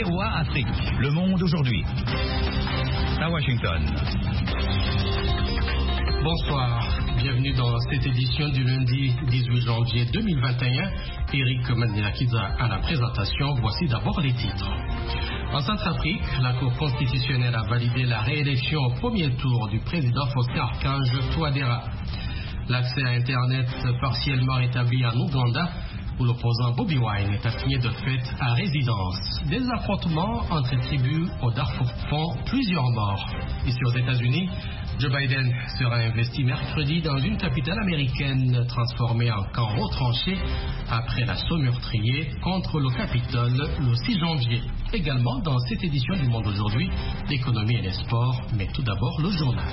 VOA Afrique. Le monde aujourd'hui. À Washington. Bonsoir, bienvenue dans cette édition du lundi 18 janvier 2021. Eric Mandelakiza à la présentation. Voici d'abord les titres. En Centrafrique, la Cour constitutionnelle a validé la réélection au premier tour du président Faustin Archange Touadéra. L'accès à Internet partiellement rétabli en Ouganda, où l'opposant Bobi Wine est assigné de fait à résidence. Des affrontements entre tribus au Darfour font plusieurs morts. Ici aux États-Unis, Joe Biden sera investi mercredi dans une capitale américaine transformée en camp retranché après l'assaut meurtrier contre le Capitole le 6 janvier. Également dans cette édition du Monde aujourd'hui, l'économie et les sports, mais tout d'abord le journal.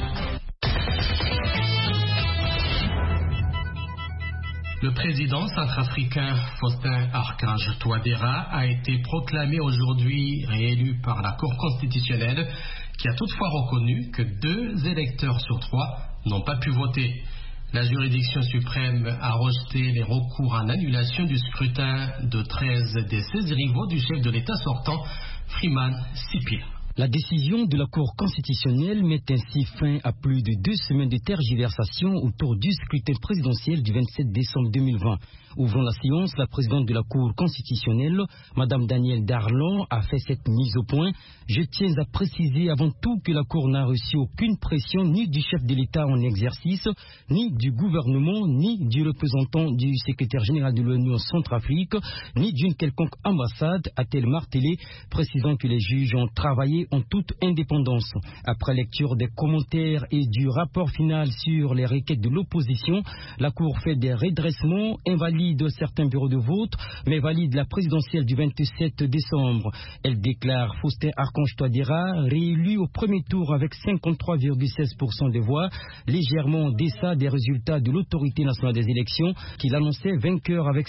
Le président centrafricain Faustin Archange Touadéra a été proclamé aujourd'hui réélu par la Cour constitutionnelle qui a toutefois reconnu que 2 électeurs sur 3 n'ont pas pu voter. La juridiction suprême a rejeté les recours en annulation du scrutin de 13 des 16 rivaux du chef de l'État sortant, Freeman Sipila. La décision de la Cour constitutionnelle met ainsi fin à plus de 2 semaines de tergiversation autour du scrutin présidentiel du 27 décembre 2020. Ouvrant la séance, la présidente de la Cour constitutionnelle, Mme Danielle Darlan, a fait cette mise au point. Je tiens à préciser avant tout que la Cour n'a reçu aucune pression ni du chef de l'État en exercice, ni du gouvernement, ni du représentant du secrétaire général de l'ONU en Centrafrique, ni d'une quelconque ambassade, a-t-elle martelé, précisant que les juges ont travaillé en toute indépendance. Après lecture des commentaires et du rapport final sur les requêtes de l'opposition, la Cour fait des redressements, invalide certains bureaux de vote, mais valide la présidentielle du 27 décembre. Elle déclare Faustin Archange Touadéra réélu au premier tour avec 53,16% des voix, légèrement en deçà des résultats de l'autorité nationale des élections, qu'il annonçait vainqueur avec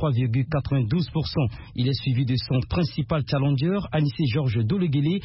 53,92%. Il est suivi de son principal challenger, Anissé Georges Doleguélé,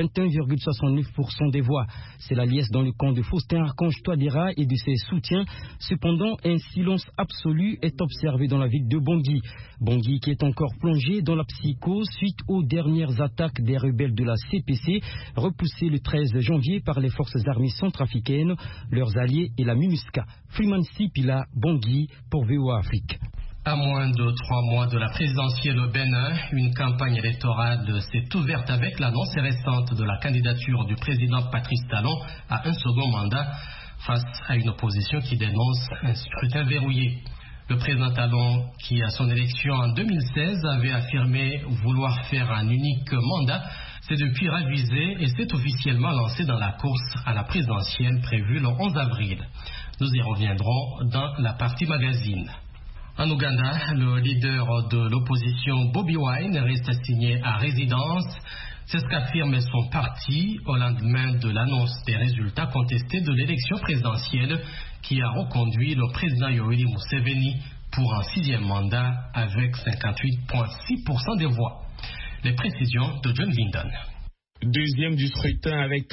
21,69% des voix. C'est la liesse dans le camp de Faustin Archange Touadéra et de ses soutiens. Cependant, un silence absolu est observé dans la ville de Bangui. Bangui qui est encore plongé dans la psychose suite aux dernières attaques des rebelles de la CPC, repoussées le 13 janvier par les forces armées centrafricaines, leurs alliés et la MINUSCA. Freeman Sipila, Bangui, pour VOA Afrique. À moins de 3 mois de la présidentielle au Bénin, une campagne électorale s'est ouverte avec l'annonce récente de la candidature du président Patrice Talon à un second mandat face à une opposition qui dénonce un scrutin verrouillé. Le président Talon, qui à son élection en 2016 avait affirmé vouloir faire un unique mandat, s'est depuis ravisé et s'est officiellement lancé dans la course à la présidentielle prévue le 11 avril. Nous y reviendrons dans la partie magazine. En Ouganda, le leader de l'opposition Bobi Wine reste assigné à résidence. C'est ce qu'affirme son parti au lendemain de l'annonce des résultats contestés de l'élection présidentielle qui a reconduit le président Yoweri Museveni pour un 6e mandat avec 58,6% des voix. Les précisions de John Linden. Deuxième du scrutin avec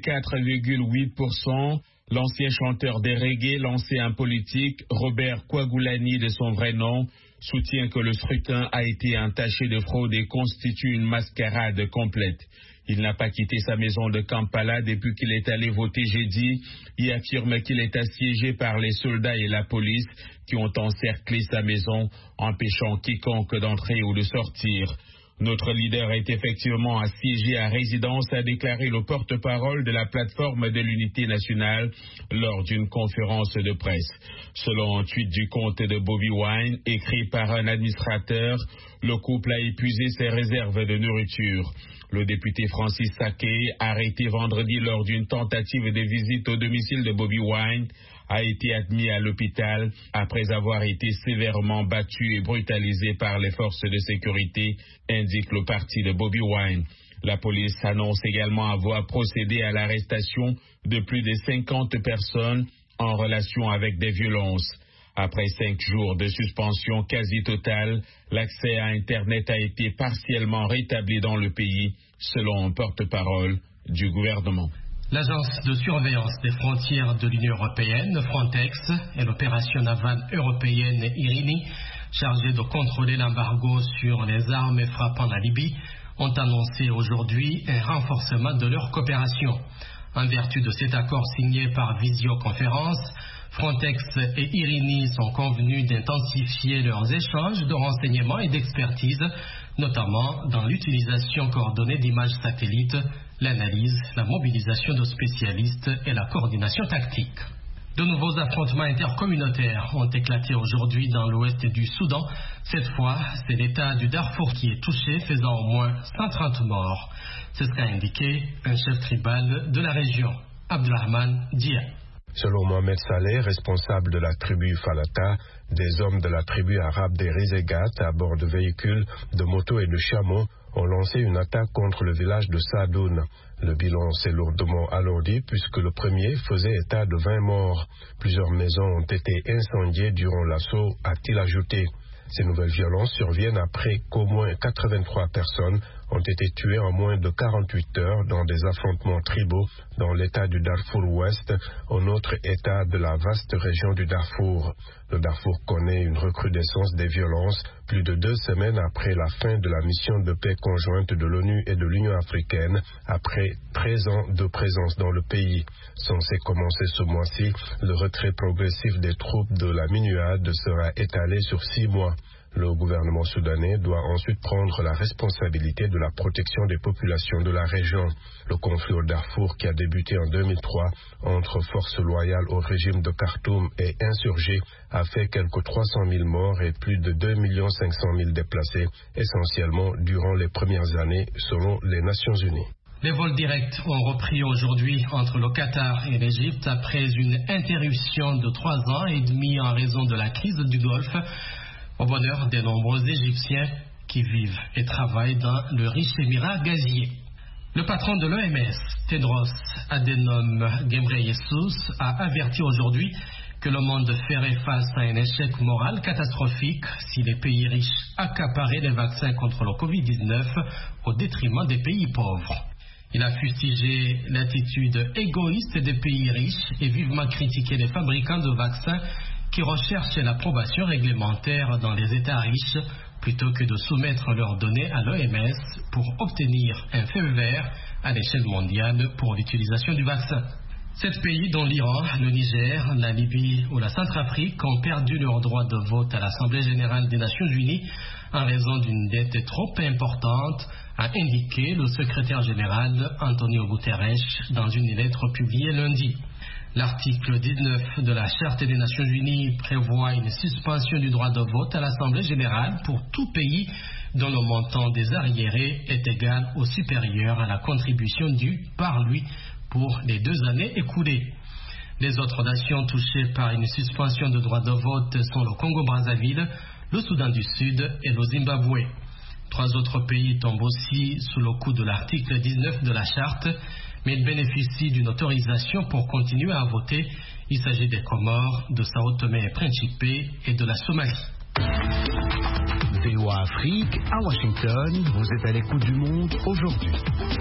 34,8%. L'ancien chanteur des reggae, l'ancien politique, Robert Kouagoulani de son vrai nom, soutient que le scrutin a été entaché de fraude et constitue une mascarade complète. Il n'a pas quitté sa maison de Kampala depuis qu'il est allé voter jeudi et affirme qu'il est assiégé par les soldats et la police qui ont encerclé sa maison, empêchant quiconque d'entrer ou de sortir. Notre leader est effectivement assiégé à résidence, a déclaré le porte-parole de la plateforme de l'unité nationale lors d'une conférence de presse. Selon un tweet du compte de Bobi Wine, écrit par un administrateur, le couple a épuisé ses réserves de nourriture. Le député Francis Saké, arrêté vendredi lors d'une tentative de visite au domicile de Bobi Wine, a été admis à l'hôpital après avoir été sévèrement battu et brutalisé par les forces de sécurité, indique le parti de Bobi Wine. La police annonce également avoir procédé à l'arrestation de plus de 50 personnes en relation avec des violences. Après 5 jours de suspension quasi totale, l'accès à Internet a été partiellement rétabli dans le pays, selon un porte-parole du gouvernement. L'agence de surveillance des frontières de l'Union européenne, Frontex, et l'opération navale européenne Irini, chargée de contrôler l'embargo sur les armes frappant la Libye, ont annoncé aujourd'hui un renforcement de leur coopération. En vertu de cet accord signé par visioconférence, Frontex et Irini sont convenus d'intensifier leurs échanges de renseignements et d'expertise, notamment dans l'utilisation coordonnée d'images satellites, l'analyse, la mobilisation de spécialistes et la coordination tactique. De nouveaux affrontements intercommunautaires ont éclaté aujourd'hui dans l'ouest du Soudan. Cette fois, c'est l'État du Darfour qui est touché, faisant au moins 130 morts. C'est ce qu'a indiqué un chef tribal de la région, Abdelrahman Dia. Selon Mohamed Saleh, responsable de la tribu Falata, des hommes de la tribu arabe des Rizegat, à bord de véhicules, de motos et de chameaux, ont lancé une attaque contre le village de Sadoun. Le bilan s'est lourdement alourdi puisque le premier faisait état de 20 morts. Plusieurs maisons ont été incendiées durant l'assaut, a-t-il ajouté. Ces nouvelles violences surviennent après qu'au moins 83 personnes ont été tuées en moins de 48 heures dans des affrontements tribaux dans l'état du Darfour Ouest, un autre état de la vaste région du Darfour. Le Darfour connaît une recrudescence des violences plus de 2 semaines après la fin de la mission de paix conjointe de l'ONU et de l'Union africaine, après 13 ans de présence dans le pays. Censé commencer ce mois-ci, le retrait progressif des troupes de la MINUAD sera étalé sur 6 mois. Le gouvernement soudanais doit ensuite prendre la responsabilité de la protection des populations de la région. Le conflit au Darfour, qui a débuté en 2003 entre forces loyales au régime de Khartoum et insurgés, a fait quelques 300 000 morts et plus de 2 500 000 déplacés, essentiellement durant les premières années, selon les Nations Unies. Les vols directs ont repris aujourd'hui entre le Qatar et l'Égypte après une interruption de 3 ans et demi en raison de la crise du Golfe, au bonheur des nombreux Égyptiens qui vivent et travaillent dans le riche émirat gazier. Le patron de l'OMS, Tedros Adhanom Ghebreyesus, a averti aujourd'hui que le monde ferait face à un échec moral catastrophique si les pays riches accaparaient les vaccins contre le Covid-19 au détriment des pays pauvres. Il a fustigé l'attitude égoïste des pays riches et vivement critiqué les fabricants de vaccins qui recherchent l'approbation réglementaire dans les États riches plutôt que de soumettre leurs données à l'OMS pour obtenir un feu vert à l'échelle mondiale pour l'utilisation du vaccin. 7 pays, dont l'Iran, le Niger, la Libye ou la Centrafrique, ont perdu leur droit de vote à l'Assemblée générale des Nations unies en raison d'une dette trop importante, a indiqué le secrétaire général Antonio Guterres dans une lettre publiée lundi. L'article 19 de la Charte des Nations Unies prévoit une suspension du droit de vote à l'Assemblée générale pour tout pays dont le montant des arriérés est égal ou supérieur à la contribution due par lui pour les 2 années écoulées. Les autres nations touchées par une suspension de droit de vote sont le Congo-Brazzaville, le Soudan du Sud et le Zimbabwe. 3 autres pays tombent aussi sous le coup de l'article 19 de la Charte, mais ils bénéficient d'une autorisation pour continuer à voter. Il s'agit des Comores, de Sao Tomé et Principe et de la Somalie. VOA Afrique, à Washington, vous êtes à l'écoute du monde aujourd'hui.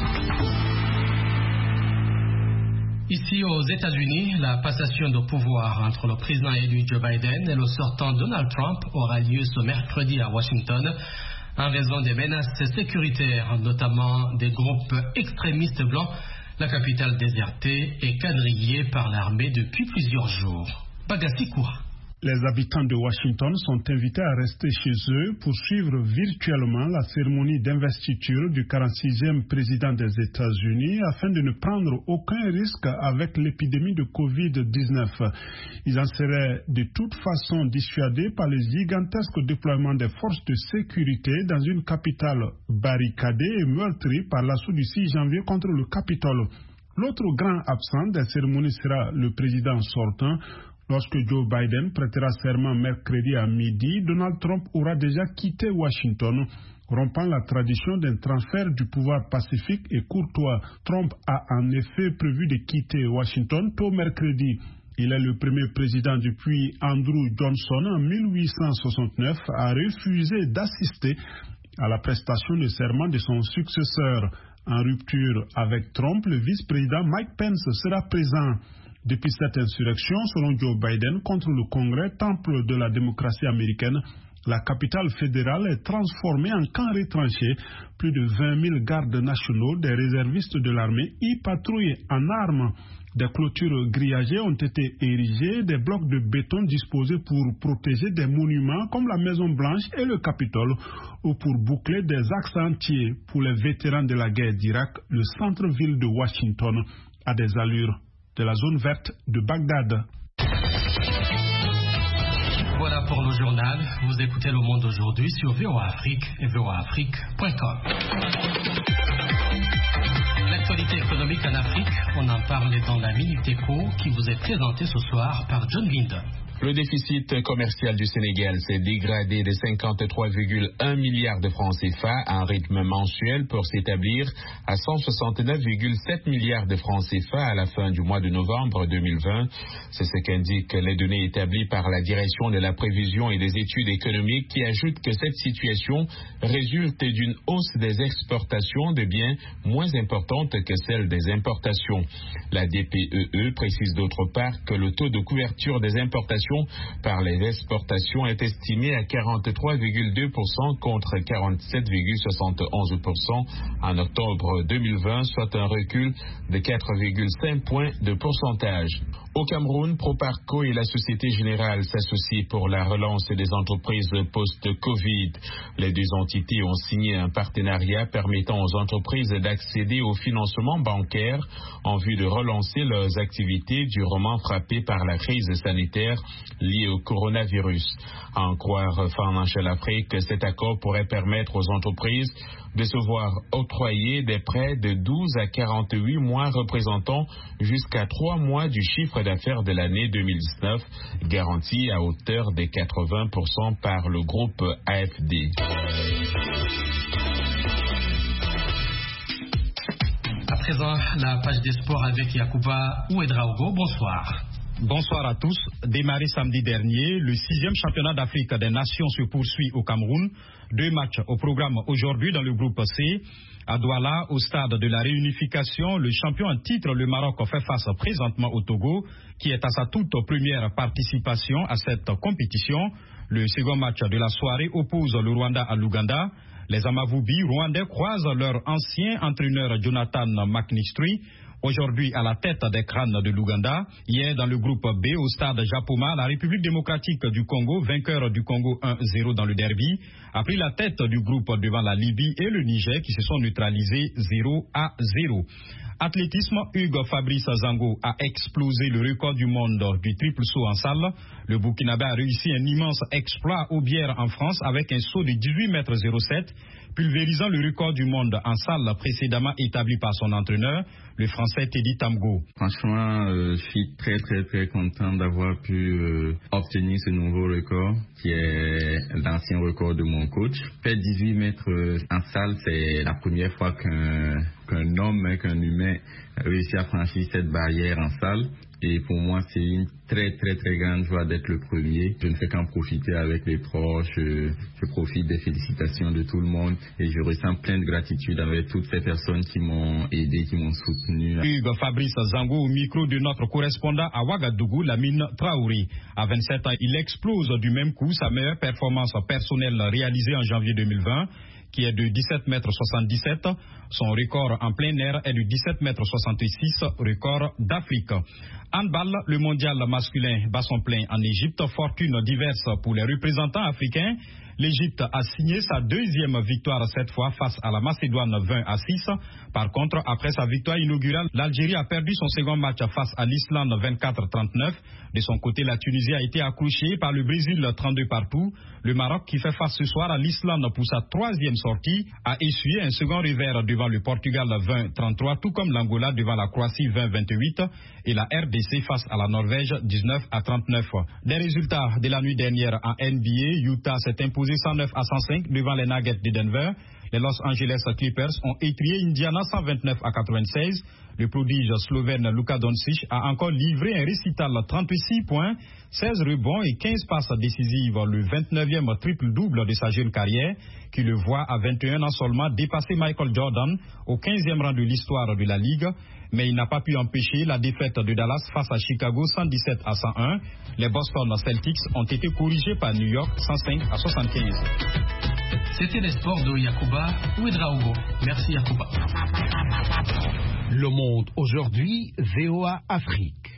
Ici aux États-Unis, la passation de pouvoir entre le président élu Joe Biden et le sortant Donald Trump aura lieu ce mercredi à Washington en raison des menaces sécuritaires, notamment des groupes extrémistes blancs. La capitale désertée est quadrillée par l'armée depuis plusieurs jours. Bagassi Koura. Les habitants de Washington sont invités à rester chez eux pour suivre virtuellement la cérémonie d'investiture du 46e président des États-Unis afin de ne prendre aucun risque avec l'épidémie de Covid-19. Ils en seraient de toute façon dissuadés par le gigantesque déploiement des forces de sécurité dans une capitale barricadée et meurtrie par l'assaut du 6 janvier contre le Capitole. L'autre grand absent des cérémonies sera le président sortant. Lorsque Joe Biden prêtera serment mercredi à midi, Donald Trump aura déjà quitté Washington, rompant la tradition d'un transfert du pouvoir pacifique et courtois. Trump a en effet prévu de quitter Washington tôt mercredi. Il est le premier président depuis Andrew Johnson en 1869 à refuser d'assister à la prestation de serment de son successeur. En rupture avec Trump, le vice-président Mike Pence sera présent. Depuis cette insurrection, selon Joe Biden, contre le Congrès, temple de la démocratie américaine, La capitale fédérale est transformée en camp retranché. Plus de 20 000 gardes nationaux, des réservistes de l'armée, y patrouillent en armes. Des clôtures grillagées ont été érigées, des blocs de béton disposés pour protéger des monuments comme la Maison Blanche et le Capitole, ou pour boucler des axes entiers. Pour les vétérans de la guerre d'Irak, le centre-ville de Washington a des allures de la zone verte de Bagdad. Voilà pour le journal. Vous écoutez Le Monde aujourd'hui sur VOA Afrique et voaafrique.com. L'actualité économique en Afrique, on en parle dans la Minute Éco qui vous est présentée ce soir par John Linden. Le déficit commercial du Sénégal s'est dégradé de 53,1 milliards de francs CFA à un rythme mensuel pour s'établir à 169,7 milliards de francs CFA à la fin du mois de novembre 2020. C'est ce qu'indiquent les données établies par la Direction de la prévision et des études économiques qui ajoute que cette situation résulte d'une hausse des exportations de biens moins importante que celle des importations. La DPEE précise d'autre part que le taux de couverture des importations par les exportations est estimé à 43,2% contre 47,71% en octobre 2020, soit un recul de 4,5 points de pourcentage. Au Cameroun, Proparco et la Société Générale s'associent pour la relance des entreprises post-Covid. Les deux entités ont signé un partenariat permettant aux entreprises d'accéder au financement bancaire en vue de relancer leurs activités durement frappées par la crise sanitaire liée au coronavirus. À en croire Financial Afrique, cet accord pourrait permettre aux entreprises de se voir octroyer des prêts de 12 à 48 mois représentant jusqu'à 3 mois du chiffre d'affaires de l'année 2019, garanti à hauteur de 80% par le groupe AFD. À présent, la page des sports avec Yacouba Ouedraogo. Bonsoir. Bonsoir à tous. Démarré samedi dernier, le 6e championnat d'Afrique des Nations se poursuit au Cameroun. 2 matchs au programme aujourd'hui dans le groupe C. À Douala, au stade de la réunification, le champion en titre, le Maroc, fait face présentement au Togo, qui est à sa toute première participation à cette compétition. Le second match de la soirée oppose le Rwanda à l'Ouganda. Les Amavubi rwandais croisent leur ancien entraîneur Jonathan McNistry, aujourd'hui à la tête des crânes de l'Ouganda. Hier, dans le groupe B, au stade Japoma, la République démocratique du Congo, vainqueur du Congo 1-0 dans le derby, a pris la tête du groupe devant la Libye et le Niger qui se sont neutralisés 0-0. Athlétisme, Hugues Fabrice Zango a explosé le record du monde du triple saut en salle. Le Burkinabé a réussi un immense exploit au Bière en France avec un saut de 18,07 m, pulvérisant le record du monde en salle précédemment établi par son entraîneur, le Français Teddy Tamgo. Franchement, je suis très content d'avoir pu obtenir ce nouveau record qui est l'ancien record de mon coach. Faire 18 mètres en salle, c'est la première fois qu'un homme, qu'un humain réussit à franchir cette barrière en salle. Et pour moi, c'est une très grande joie d'être le premier. Je ne fais qu'en profiter avec les proches. Je profite des félicitations de tout le monde et je ressens plein de gratitude avec toutes ces personnes qui m'ont aidé, qui m'ont soutenu. Hugues Fabrice Zango au micro de notre correspondant à Ouagadougou, Lamine Traoré. À 27 ans, il explose du même coup sa meilleure performance personnelle réalisée en janvier 2020. Qui est de 17,77 m. Son record en plein air est de 17,66 m, record d'Afrique. Handball, le mondial masculin bat son plein en Égypte. Fortune diverse pour les représentants africains. L'Égypte a signé sa 2e victoire cette fois face à la Macédoine 20-6. Par contre, après sa victoire inaugurale, l'Algérie a perdu son second match face à l'Islande 24-39. De son côté, la Tunisie a été accrochée par le Brésil 32 partout. Le Maroc, qui fait face ce soir à l'Islande pour sa 3e sortie, a essuyé un second revers devant le Portugal 20-33, tout comme l'Angola devant la Croatie 20-28 et la RDC face à la Norvège 19-39. Des résultats de la nuit dernière en NBA, Utah s'est imposé 109-105 devant les Nuggets de Denver. Les Los Angeles Clippers ont étrié Indiana 129-96. Le prodige slovène Luka Doncic a encore livré un récital 36 points, 16 rebonds et 15 passes décisives, le 29e triple-double de sa jeune carrière, qui le voit à 21 ans seulement dépasser Michael Jordan au 15e rang de l'histoire de la Ligue. Mais il n'a pas pu empêcher la défaite de Dallas face à Chicago 117-101. Les Boston Celtics ont été corrigés par New York 105-75. C'était les sports de Yacouba Ouedraogo. Merci Yacouba. Le Monde aujourd'hui, VOA Afrique.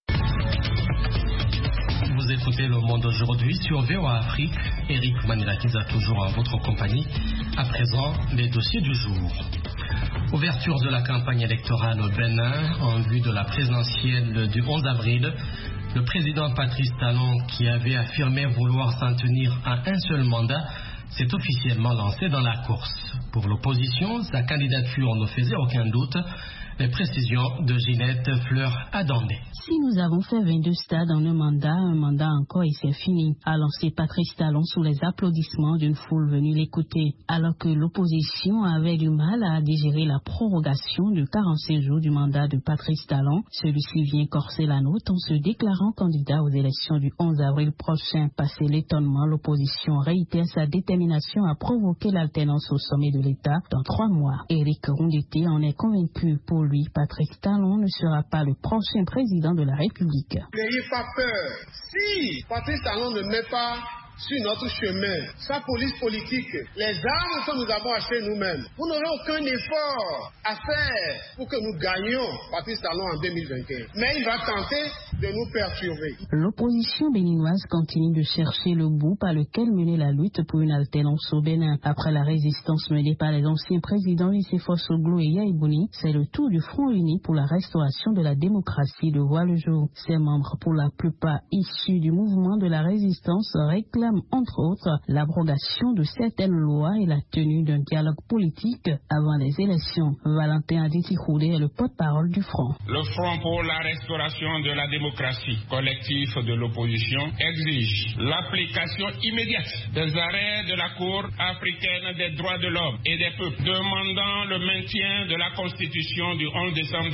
Vous écoutez Le Monde aujourd'hui sur VOA Afrique. Eric Manilakiza toujours en votre compagnie. À présent, les dossiers du jour. Ouverture de la campagne électorale au Bénin en vue de la présidentielle du 11 avril. Le président Patrice Talon, qui avait affirmé vouloir s'en tenir à un seul mandat, s'est officiellement lancé dans la course. Pour l'opposition, sa candidature ne faisait aucun doute. Les précisions de Ginette Fleur-Adandé. Si nous avons fait 22 stades en un mandat encore et c'est fini, a lancé Patrice Talon sous les applaudissements d'une foule venue l'écouter, alors que l'opposition avait du mal à digérer la prorogation de 45 jours du mandat de Patrice Talon. Celui-ci vient corser la note en se déclarant candidat aux élections du 11 avril prochain. Passé l'étonnement, l'opposition réitère sa détermination à provoquer l'alternance au sommet de l'État dans 3 mois. Éric Rondeté en est convaincu. Pour lui, Patrice Talon ne sera pas le prochain président de la République. N'ayez pas peur. Si Patrice Talon ne met pas sur notre chemin sa police politique, les armes que nous avons achetées nous-mêmes, vous n'aurez aucun effort à faire pour que nous gagnions Patrice Talon en 2021. Mais il va tenter de nous perturber. L'opposition béninoise continue de chercher le bout par lequel mener la lutte pour une alternance au Bénin. Après la résistance menée par les anciens présidents Nicéphore Soglo et Yaya Bouni, c'est le tour du Front uni pour la restauration de la démocratie de voir le jour. Ses membres, pour la plupart issus du mouvement de la résistance, réclament entre autres l'abrogation de certaines lois et la tenue d'un dialogue politique avant les élections. Valentin Aditi-Khoudé est le porte-parole du Front. Le Front pour la restauration de la démocratie collectif de l'opposition exige l'application immédiate des arrêts de la Cour africaine des droits de l'homme et des peuples demandant le maintien de la Constitution du 11 décembre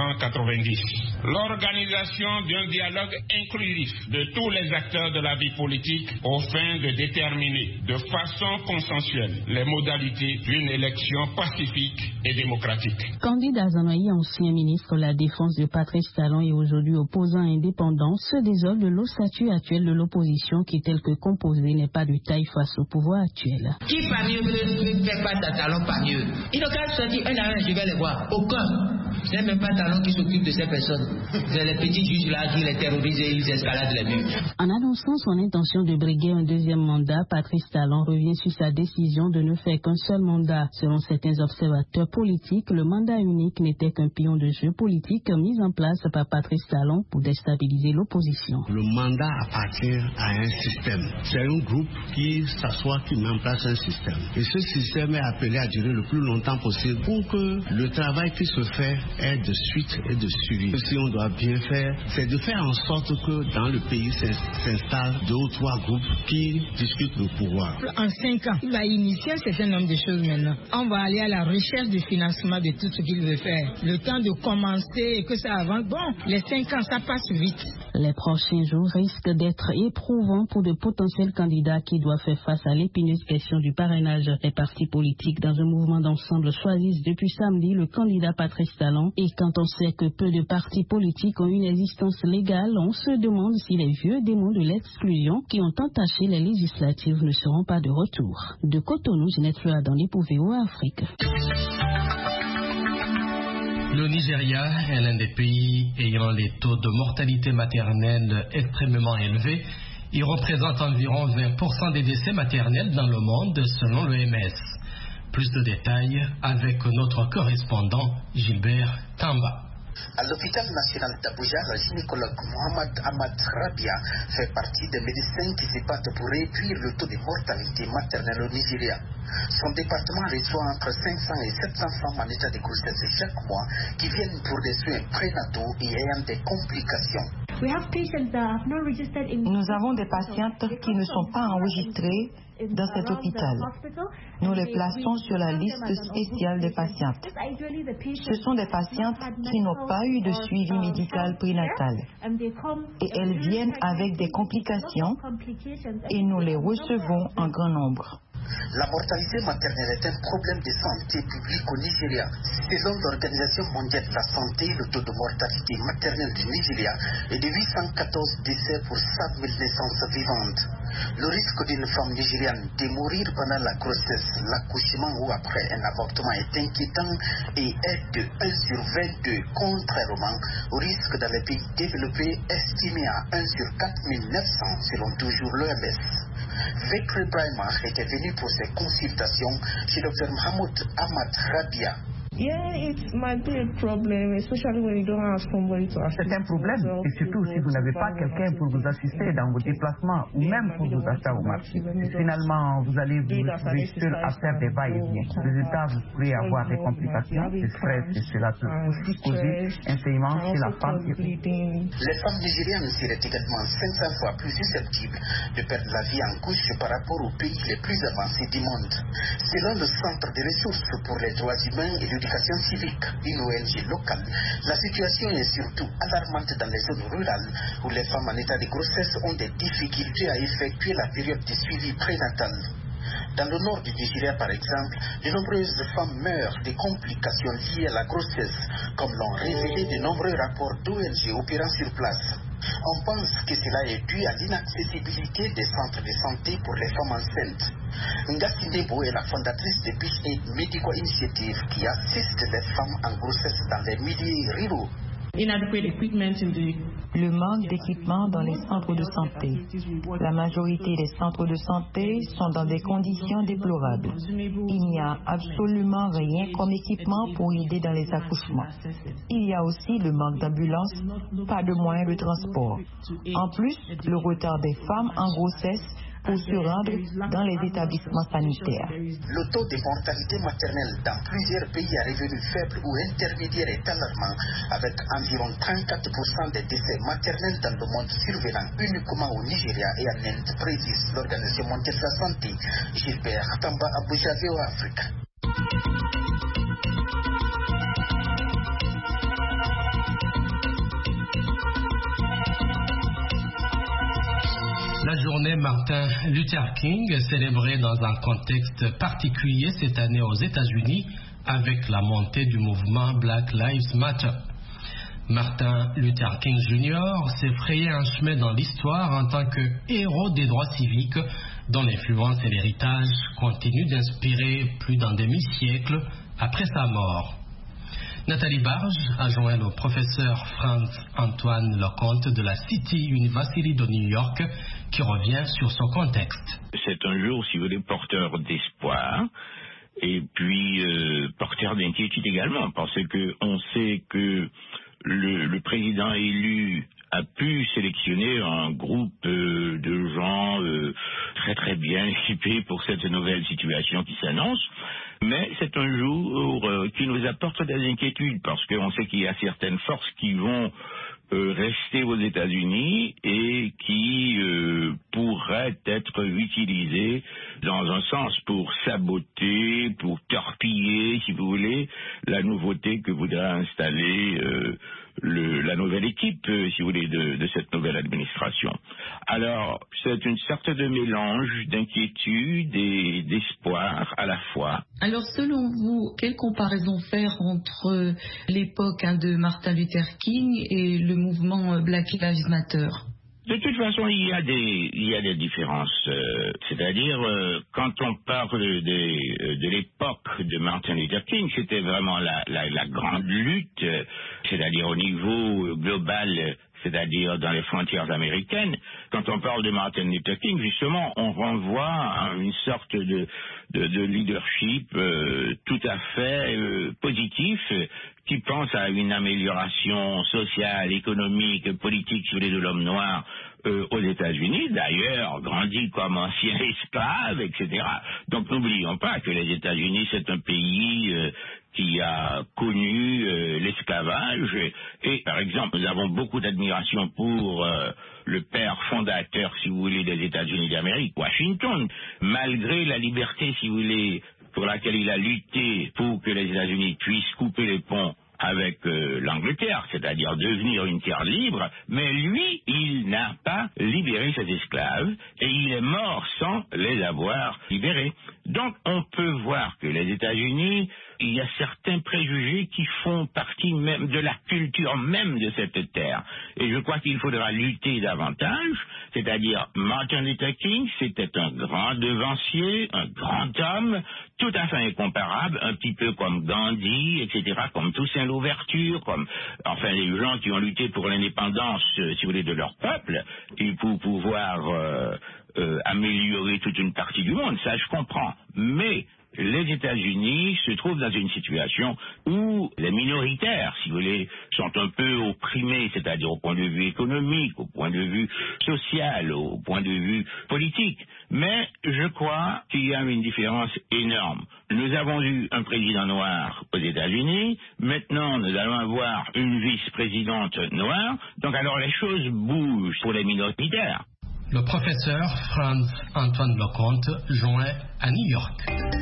1990. L'organisation d'un dialogue inclusif de tous les acteurs de la vie politique afin de déterminer de façon consensuelle les modalités d'une élection pacifique et démocratique. Candide Azanoï, ancien ministre de la Défense de Patrice Talon et aujourd'hui opposant indépendant, se désole de l'ossature actuelle de l'opposition qui, tel que composée, n'est pas de taille face au pouvoir actuel. Qui parmi eux ne fait pas de Talon parmi eux? Il n'a qu'à se dire, je vais les voir. Aucun. Ce n'est même pas Talon qui s'occupe de ces personnes. C'est les petits juges là qui les terrorisent et ils escaladent les murs. En annonçant son intention de briguer un deuxième mandat, Patrice Talon revient sur sa décision de ne faire qu'un seul mandat. Selon certains observateurs politiques, le mandat unique n'était qu'un pion de jeu politique mis en place par Patrice Talon pour déstabiliser l'opposition. Le mandat appartient à un système. C'est un groupe qui s'assoit, qui met en place un système. Et ce système est appelé à durer le plus longtemps possible pour que le travail qui se fait ait de suite et de suivi. Si on doit bien faire, c'est de faire en sorte que dans le pays s'installent 2 ou 3 groupes qui discutent le pouvoir. En 5 ans, il va initier un certain nombre de choses maintenant. On va aller à la recherche du financement de tout ce qu'il veut faire. Le temps de commencer et que ça avance. Bon, les 5 ans, ça passe vite. Les prochains jours risquent d'être éprouvants pour de potentiels candidats qui doivent faire face à l'épineuse question du parrainage. Les partis politiques dans un mouvement d'ensemble choisissent depuis samedi le candidat Patrice Talon. Et quand on sait que peu de partis politiques ont une existence légale, on se demande si les vieux démons de l'exclusion qui ont entaché les législatives ne seront pas de retour. De Cotonou, Ginette Fleur-Adandé pour VOA Afrique. Le Nigeria est l'un des pays ayant les taux de mortalité maternelle extrêmement élevés. Il représente environ 20% des décès maternels dans le monde selon l'OMS. Plus de détails avec notre correspondant Gilbert Tamba. À l'hôpital national d'Abuja, le gynécologue Mohamed Ahmad Rabia fait partie des médecins qui se battent pour réduire le taux de mortalité maternelle au Nigeria. Son département reçoit entre 500 et 700 femmes en état de grossesse chaque mois qui viennent pour des soins prénataux et ayant des complications. Nous avons des patientes qui ne sont pas enregistrées dans cet hôpital. Nous les plaçons sur la liste spéciale des patientes. Ce sont des patientes qui n'ont pas eu de suivi médical prénatal. Et elles viennent avec des complications et nous les recevons en grand nombre. La mortalité maternelle est un problème de santé publique au Nigeria. Selon l'Organisation mondiale de la santé, le taux de mortalité maternelle du Nigeria est de 814 décès pour 100 000 naissances vivantes. Le risque d'une femme nigériane de mourir pendant la grossesse, l'accouchement ou après un avortement est inquiétant et est de 1 sur 22, contrairement au risque dans les pays développés estimé à 1 sur 4900 selon toujours l'OMS. Vikri Brahma était venu pour ses consultations chez Dr Mahmoud Ahmad Rabia. C'est un problème, et surtout si vous n'avez pas quelqu'un pour vous assister dans vos déplacements ou même pour vos achats au marché. Finalement, vous allez vous retrouver seul à faire des va-et-vient. Résultat, vous pourrez avoir des complications, des stress, et cela peut aussi causer un saignement chez la femme. Les femmes nigérianes seraient également 500 fois plus susceptibles de perdre la vie en couche par rapport aux pays les plus avancés du monde. Selon le Centre de ressources pour les droits humains et l'éducation civique, une ONG locale, la situation est surtout alarmante dans les zones rurales où les femmes en état de grossesse ont des difficultés à effectuer la période de suivi prénatal. Dans le nord du Nigeria, par exemple, de nombreuses femmes meurent des complications liées à la grossesse, comme l'ont révélé de nombreux rapports d'ONG opérant sur place. On pense que cela est dû à l'inaccessibilité des centres de santé pour les femmes enceintes. Ngassi Nebo est la fondatrice de Beach Aid Medical Initiative qui assiste les femmes en grossesse dans les milieux ruraux. Le manque d'équipement dans les centres de santé. La majorité des centres de santé sont dans des conditions déplorables. Il n'y a absolument rien comme équipement pour aider dans les accouchements. Il y a aussi le manque d'ambulances, pas de moyens de transport. En plus, le retard des femmes en grossesse pour se rendre dans les établissements sanitaires. Le taux de mortalité maternelle dans plusieurs pays à revenus faibles ou intermédiaires est alarmant, avec environ 34% des décès maternels dans le monde survenant uniquement au Nigeria et en Inde, précise l'Organisation mondiale de la santé. Gilbert Tamba, Abuja, VOA Afrique. La journée Martin Luther King, célébrée dans un contexte particulier cette année aux États-Unis avec la montée du mouvement Black Lives Matter. Martin Luther King Jr. s'est frayé un chemin dans l'histoire en tant que héros des droits civiques dont l'influence et l'héritage continuent d'inspirer plus d'un demi-siècle après sa mort. Nathalie Barge a joint le professeur Franz-Antoine Lecomte de la City University de New York qui revient sur son contexte. C'est un jour, si vous voulez, porteur d'espoir et puis porteur d'inquiétude également, parce qu'on sait que le président élu a pu sélectionner un groupe de gens très très bien équipés pour cette nouvelle situation qui s'annonce. Mais c'est un jour qui nous apporte des inquiétudes parce qu'on sait qu'il y a certaines forces qui vont rester aux États-Unis et qui pourraient être utilisées dans un sens pour saboter, pour torpiller, si vous voulez, la nouveauté que voudra installer la nouvelle équipe, si vous voulez, de cette nouvelle administration. Alors, c'est une sorte de mélange d'inquiétude et d'espoir à la fois. Alors, selon vous, quelle comparaison faire entre l'époque de Martin Luther King et le mouvement Black Lives Matter? De toute façon, il y a des différences. C'est-à-dire, quand on parle de l'époque de Martin Luther King, c'était vraiment la grande lutte, c'est-à-dire au niveau global, c'est-à-dire dans les frontières américaines. Quand on parle de Martin Luther King, justement, on renvoie à une sorte de leadership tout à fait positif, qui pense à une amélioration sociale, économique, politique, si vous voulez, de l'homme noir aux États-Unis, d'ailleurs grandi comme ancien esclave, etc. Donc n'oublions pas que les États-Unis, c'est un pays qui a connu l'esclavage. Et par exemple, nous avons beaucoup d'admiration pour le père fondateur, si vous voulez, des États-Unis d'Amérique, Washington. Malgré la liberté, si vous voulez, pour laquelle il a lutté pour que les États-Unis puissent couper les ponts avec l'Angleterre, c'est-à-dire devenir une terre libre, mais lui, il n'a pas libéré ses esclaves et il est mort sans les avoir libérés. Donc on peut voir que les États-Unis, il y a certains préjugés qui font partie même de la culture même de cette terre. Et je crois qu'il faudra lutter davantage, c'est-à-dire Martin Luther King, c'était un grand devancier, un grand homme, tout à fait incomparable, un petit peu comme Gandhi, etc., comme Toussaint Louverture, comme enfin les gens qui ont lutté pour l'indépendance, si vous voulez, de leur peuple, et pour pouvoir améliorer toute une partie du monde, ça je comprends. Mais les États-Unis se trouvent dans une situation où les minoritaires, si vous voulez, sont un peu opprimés, c'est-à-dire au point de vue économique, au point de vue social, au point de vue politique. Mais je crois qu'il y a une différence énorme. Nous avons eu un président noir aux États-Unis, maintenant nous allons avoir une vice-présidente noire, donc alors les choses bougent pour les minoritaires. Le professeur Franz Antoine Lecomte joint à New York.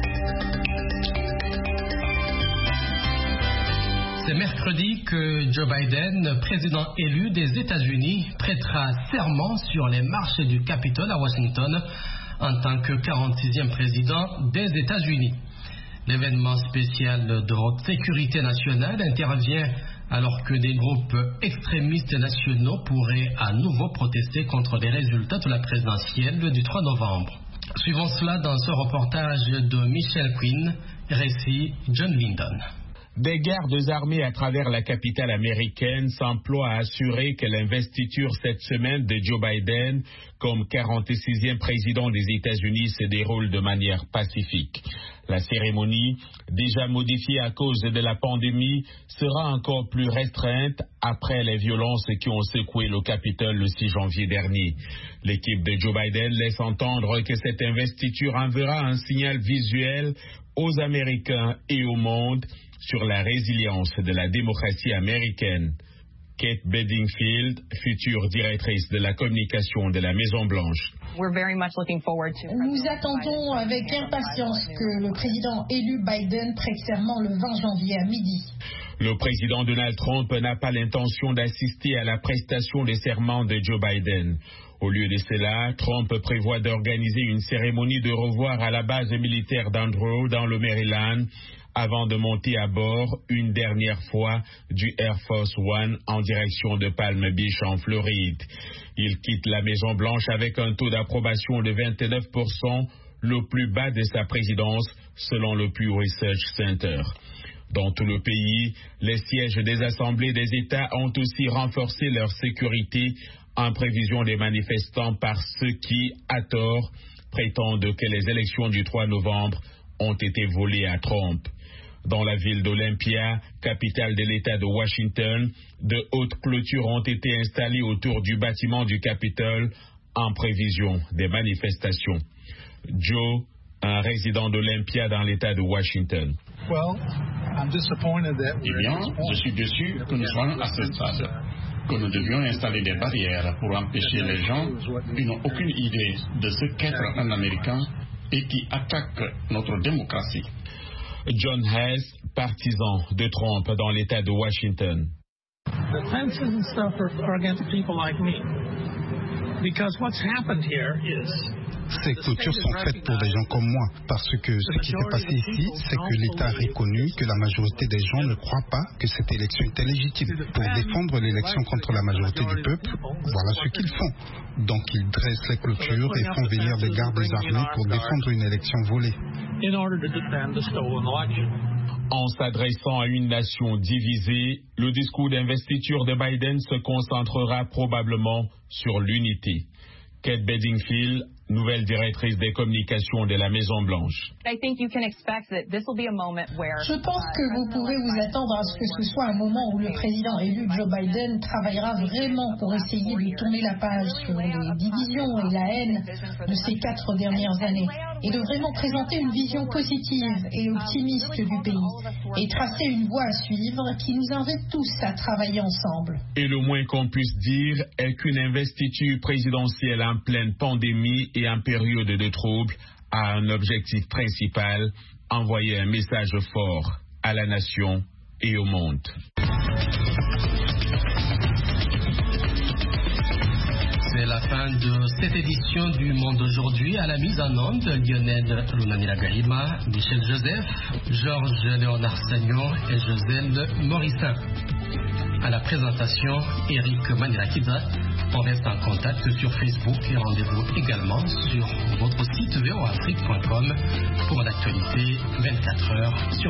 C'est mercredi que Joe Biden, président élu des États-Unis, prêtera serment sur les marches du Capitole à Washington en tant que 46e président des États-Unis. L'événement spécial de haute sécurité nationale intervient alors que des groupes extrémistes nationaux pourraient à nouveau protester contre les résultats de la présidentielle du 3 novembre. Suivons cela dans ce reportage de Michel Quinn, récit John Lyndon. Des gardes armés à travers la capitale américaine s'emploient à assurer que l'investiture cette semaine de Joe Biden comme 46e président des États-Unis se déroule de manière pacifique. La cérémonie, déjà modifiée à cause de la pandémie, sera encore plus restreinte après les violences qui ont secoué le Capitole le 6 janvier dernier. L'équipe de Joe Biden laisse entendre que cette investiture enverra un signal visuel aux Américains et au monde sur la résilience de la démocratie américaine. Kate Bedingfield, future directrice de la communication de la Maison-Blanche. Nous attendons avec impatience que le président élu Biden prête serment le 20 janvier à midi. Le président Donald Trump n'a pas l'intention d'assister à la prestation des serments de Joe Biden. Au lieu de cela, Trump prévoit d'organiser une cérémonie de revoir à la base militaire d'Andrew dans le Maryland avant de monter à bord une dernière fois du Air Force One en direction de Palm Beach en Floride. Il quitte la Maison-Blanche avec un taux d'approbation de 29%, le plus bas de sa présidence selon le Pew Research Center. Dans tout le pays, les sièges des assemblées des États ont aussi renforcé leur sécurité en prévision des manifestants par ceux qui, à tort, prétendent que les élections du 3 novembre ont été volées à Trump. Dans la ville d'Olympia, capitale de l'État de Washington, de hautes clôtures ont été installées autour du bâtiment du Capitole en prévision des manifestations. Joe, un résident d'Olympia dans l'État de Washington. Eh bien, je suis déçu que nous soyons à ce stade, que nous devions installer des barrières pour empêcher les gens qui n'ont aucune idée de ce qu'être un Américain et qui attaquent notre démocratie. John Hess, partisan de Trump dans l'État de Washington. The fences and stuff are against people like me. Because what's happened here is Ces clôtures sont faites pour des gens comme moi, parce que ce qui s'est passé ici, c'est que l'État a reconnu que la majorité des gens ne croient pas que cette élection était légitime. Pour défendre l'élection contre la majorité du peuple, voilà ce qu'ils font. Donc ils dressent les clôtures et font venir des gardes armés pour défendre une élection volée. En s'adressant à une nation divisée, le discours d'investiture de Biden se concentrera probablement sur l'unité. Kate Bedingfield, nouvelle directrice des communications de la Maison-Blanche. Je pense que vous pouvez vous attendre à ce que ce soit un moment où le président élu Joe Biden travaillera vraiment pour essayer de tourner la page sur les divisions et la haine de ces 4 dernières années et de vraiment présenter une vision positive et optimiste du pays et tracer une voie à suivre qui nous invite tous à travailler ensemble. Et le moins qu'on puisse dire est qu'une investiture présidentielle en pleine pandémie et en période de trouble a un objectif principal, envoyer un message fort à la nation et au monde. C'est la fin de cette édition du Monde aujourd'hui. À la mise en onde, Lionel Lunamila Gahima, Michel Joseph, Georges Léonard Sagnon et Joselle Morissin. À la présentation, Eric Manirakida. On reste en contact sur Facebook et rendez-vous également sur votre site voafrique.com pour l'actualité 24 heures sur